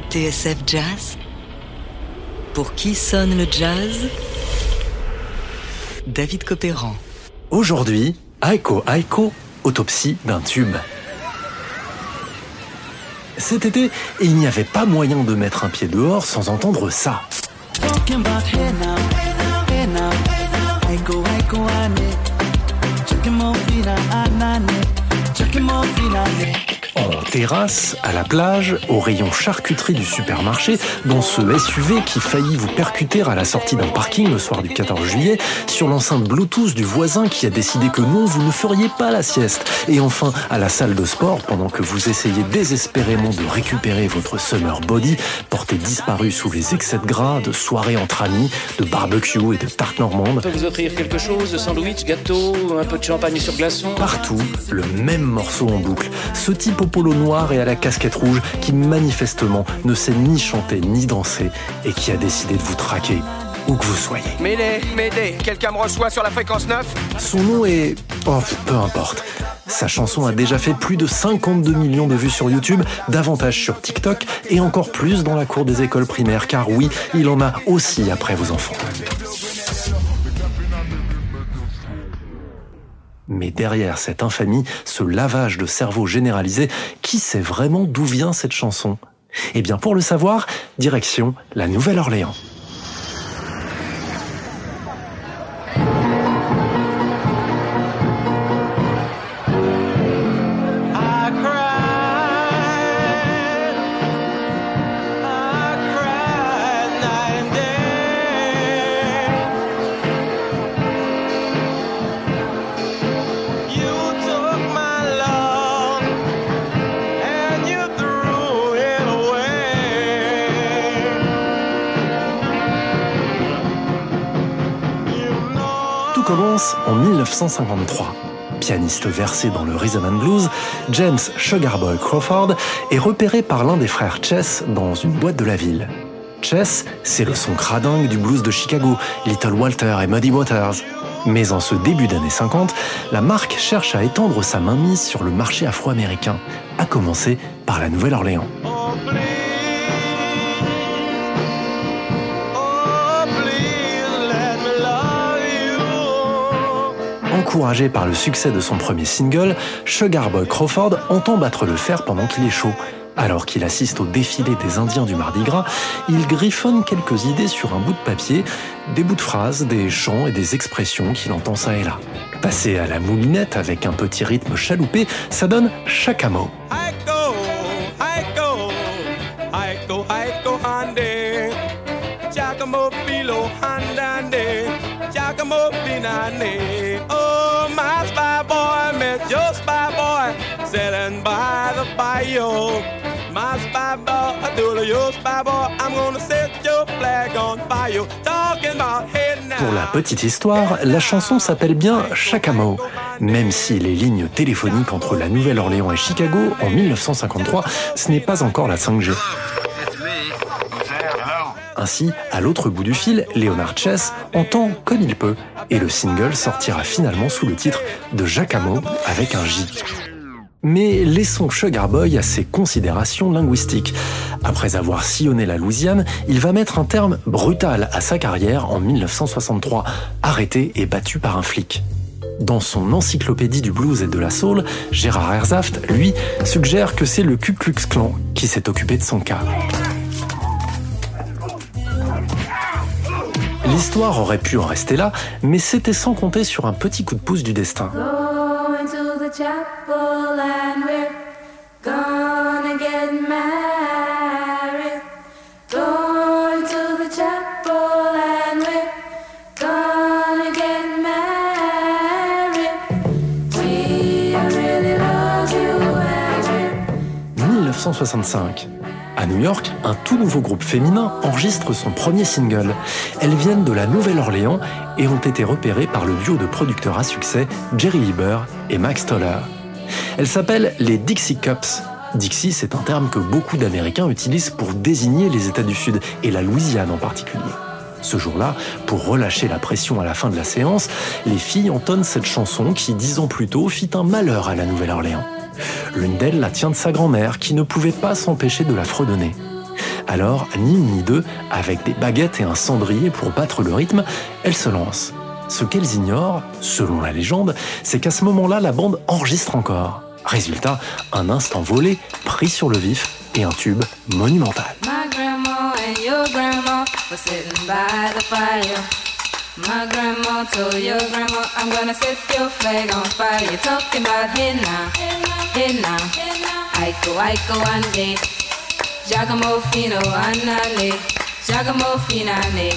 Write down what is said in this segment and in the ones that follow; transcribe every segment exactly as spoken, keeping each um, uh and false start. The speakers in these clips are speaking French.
T S F Jazz. Pour qui sonne le jazz? David Copéran. Aujourd'hui, Aiko Aiko, autopsie d'un tube. Cet été, il n'y avait pas moyen de mettre un pied dehors sans entendre ça. En terrasse, à la plage, au rayon charcuterie du supermarché, dans ce S U V qui faillit vous percuter à la sortie d'un parking le soir du quatorze juillet, sur l'enceinte Bluetooth du voisin qui a décidé que non, vous ne feriez pas la sieste, et enfin à la salle de sport pendant que vous essayez désespérément de récupérer votre summer body, porté disparu sous les excès de gras, de soirées entre amis, de barbecue et de tarte normande. On peut vous offrir quelque chose, sandwich, gâteau, un peu de champagne sur glaçon. Partout, le même morceau en boucle. Ce type au polo noir et à la casquette rouge qui manifestement ne sait ni chanter ni danser et qui a décidé de vous traquer où que vous soyez. M'aider, m'aider, quelqu'un me reçoit sur la fréquence neuf? Son nom est... Oh, peu importe. Sa chanson a déjà fait plus de cinquante-deux millions de vues sur YouTube, davantage sur TikTok et encore plus dans la cour des écoles primaires, car oui, il en a aussi après vos enfants. Mais derrière cette infamie, ce lavage de cerveau généralisé, qui sait vraiment d'où vient cette chanson? Eh bien, pour le savoir, direction la Nouvelle-Orléans. Tout commence en mille neuf cent cinquante-trois. Pianiste versé dans le rhythm and blues, James Sugarboy Crawford est repéré par l'un des frères Chess dans une boîte de la ville. Chess, c'est le son cradingue du blues de Chicago, Little Walter et Muddy Waters. Mais en ce début d'années cinquante, la marque cherche à étendre sa mainmise sur le marché afro-américain, à commencer par la Nouvelle-Orléans. Encouragé par le succès de son premier single, Sugarboy Crawford entend battre le fer pendant qu'il est chaud. Alors qu'il assiste au défilé des Indiens du Mardi Gras, il griffonne quelques idées sur un bout de papier, des bouts de phrases, des chants et des expressions qu'il entend ça et là. Passé à la moulinette avec un petit rythme chaloupé, ça donne Chacamo. Pour la petite histoire, la chanson s'appelle bien Chacamo, même si les lignes téléphoniques entre la Nouvelle-Orléans et Chicago en mille neuf cent cinquante-trois, ce n'est pas encore la cinq G. Ainsi, à l'autre bout du fil, Leonard Chess entend comme il peut, et le single sortira finalement sous le titre de Jacamo avec un J. Mais laissons Sugarboy à ses considérations linguistiques. Après avoir sillonné la Louisiane, il va mettre un terme brutal à sa carrière en mille neuf cent soixante-trois, arrêté et battu par un flic. Dans son encyclopédie du blues et de la soul, Gérard Herzhaft, lui, suggère que c'est le Ku Klux Klan qui s'est occupé de son cas. L'histoire aurait pu en rester là, mais c'était sans compter sur un petit coup de pouce du destin. mille neuf cent soixante-cinq. À New York, un tout nouveau groupe féminin enregistre son premier single. Elles viennent de la Nouvelle-Orléans et ont été repérées par le duo de producteurs à succès Jerry Lieber et Max Toller. Elles s'appellent les Dixie Cups. Dixie, c'est un terme que beaucoup d'Américains utilisent pour désigner les États du Sud, et la Louisiane en particulier. Ce jour-là, pour relâcher la pression à la fin de la séance, les filles entonnent cette chanson qui, dix ans plus tôt, fit un malheur à la Nouvelle-Orléans. L'une d'elles la tient de sa grand-mère, qui ne pouvait pas s'empêcher de la fredonner. Alors, ni une ni deux, avec des baguettes et un cendrier pour battre le rythme, elles se lancent. Ce qu'elles ignorent, selon la légende, c'est qu'à ce moment-là, la bande enregistre encore. Résultat, un instant volé, pris sur le vif, et un tube monumental. My grandma and your grandma were sitting by the fire. My grandma told your grandma, I'm gonna set your flag on fire. You're talking about hey now, hey now, Aiko, Aiko, ande. Giacomo fino anale, Giacomo finale.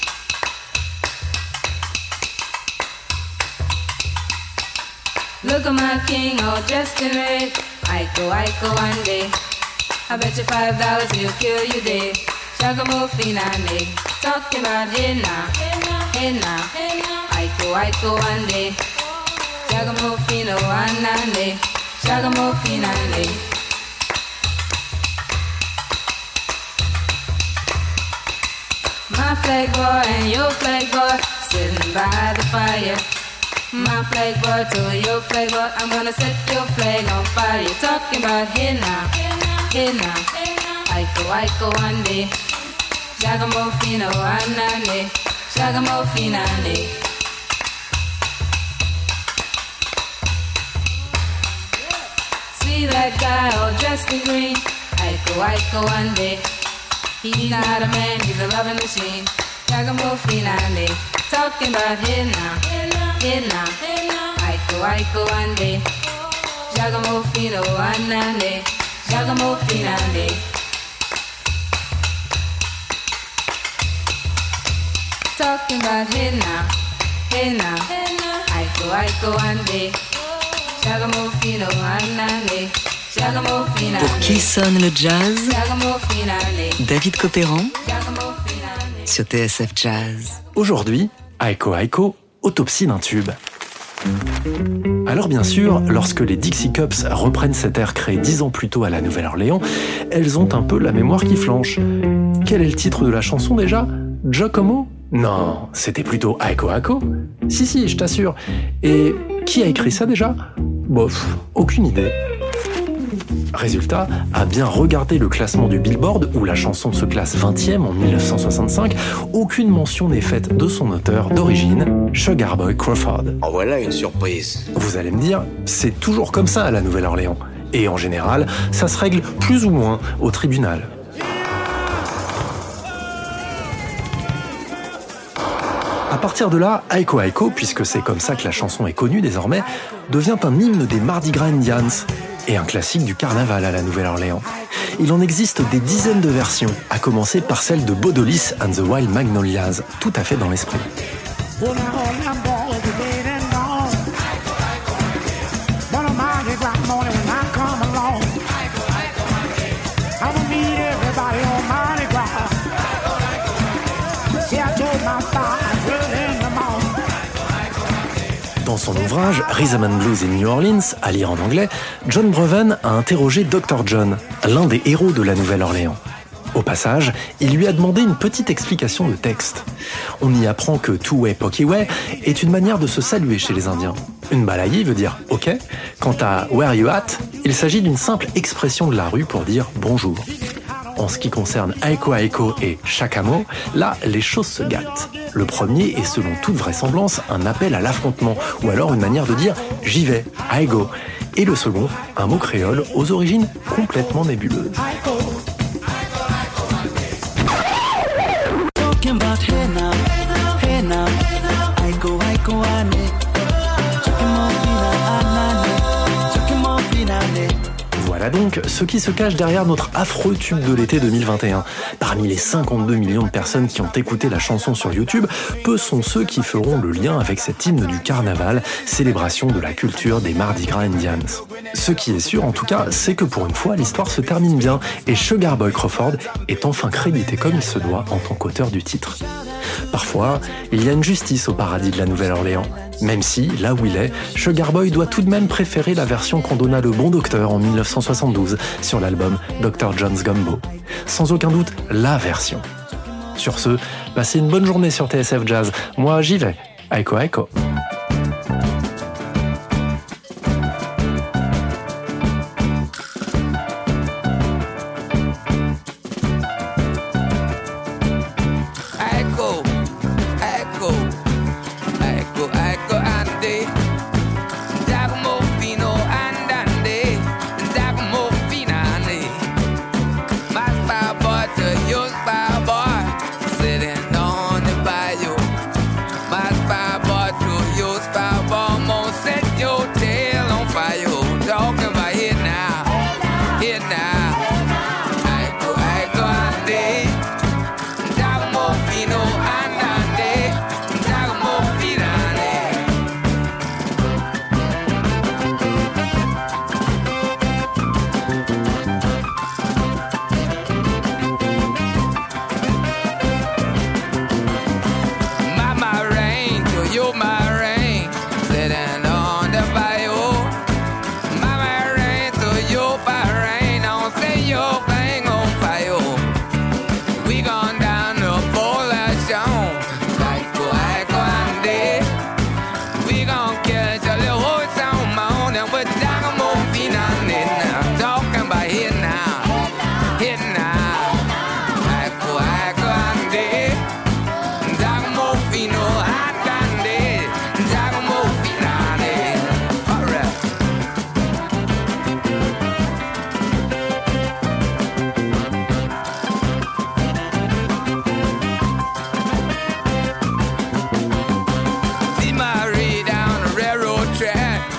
Look at my king all dressed in red. Aiko, Aiko, ande. I bet you five dollars he'll kill you dead. Giacomo finale. Talking about hey now, hey now, Aiko, Aiko, ande. Giacomo fino anale, Giacomo finale. My flag boy and your flag boy sitting by the fire. My flag boy to your flag boy, I'm gonna set your flag on fire. You're talking about hey now, hey now, Aiko, Aiko, ande. Giacomo fino anale, Giacomo finale. See that guy all dressed in green, Aiko, Aiko, ande. He's not a man, he's a loving machine. Giacomo finale. Talking about hey now, hey now, Aiko, Aiko, ande. Giacomo fino anale, Giacomo finale. Talking about hey now, hey now, Aiko, Aiko, ande. Giacomo fino anale. Pour qui sonne le jazz? David Copéran sur T S F Jazz. Aujourd'hui, Aiko Aiko, autopsie d'un tube. Alors bien sûr, lorsque les Dixie Cups reprennent cet air créé dix ans plus tôt à la Nouvelle-Orléans, elles ont un peu la mémoire qui flanche. Quel est le titre de la chanson déjà? Giacomo? Non, c'était plutôt Aiko Aiko. Si si, je t'assure. Et qui a écrit ça déjà? Bof, aucune idée. Résultat, à bien regarder le classement du Billboard, où la chanson se classe vingtième en dix-neuf cent soixante-cinq, aucune mention n'est faite de son auteur d'origine, Sugar Boy Crawford. En voilà une surprise. Vous allez me dire, c'est toujours comme ça à la Nouvelle-Orléans. Et en général, ça se règle plus ou moins au tribunal. À partir de là, Aiko Aiko, puisque c'est comme ça que la chanson est connue désormais, devient un hymne des Mardi Gras Indians et un classique du carnaval à la Nouvelle-Orléans. Il en existe des dizaines de versions, à commencer par celle de Bodolis and the Wild Magnolias, tout à fait dans l'esprit. Dans son ouvrage Rhythm and Blues in New Orleans, à lire en anglais, John Breven a interrogé docteur John, l'un des héros de la Nouvelle-Orléans. Au passage, il lui a demandé une petite explication de texte. On y apprend que two-way pokiway est une manière de se saluer chez les Indiens. Une balayée veut dire « OK ». Quant à « where you at », il s'agit d'une simple expression de la rue pour dire « bonjour ». En ce qui concerne Aiko Aiko et Chacamo, là, les choses se gâtent. Le premier est selon toute vraisemblance un appel à l'affrontement, ou alors une manière de dire « j'y vais, I go ». Et le second, un mot créole aux origines complètement nébuleuses. Voilà donc ce qui se cache derrière notre affreux tube de l'été deux mille vingt et un. Parmi les cinquante-deux millions de personnes qui ont écouté la chanson sur YouTube, peu sont ceux qui feront le lien avec cet hymne du carnaval, célébration de la culture des Mardi Gras Indians. Ce qui est sûr en tout cas, c'est que pour une fois, l'histoire se termine bien et Sugar Boy Crawford est enfin crédité comme il se doit en tant qu'auteur du titre. Parfois, il y a une justice au paradis de la Nouvelle-Orléans. Même si, là où il est, Sugar Boy doit tout de même préférer la version qu'on donna le bon docteur en dix-neuf cent soixante-douze sur l'album docteur John's Gumbo. Sans aucun doute, la version. Sur ce, passez une bonne journée sur T S F Jazz. Moi, j'y vais. Aiko Aiko. hand.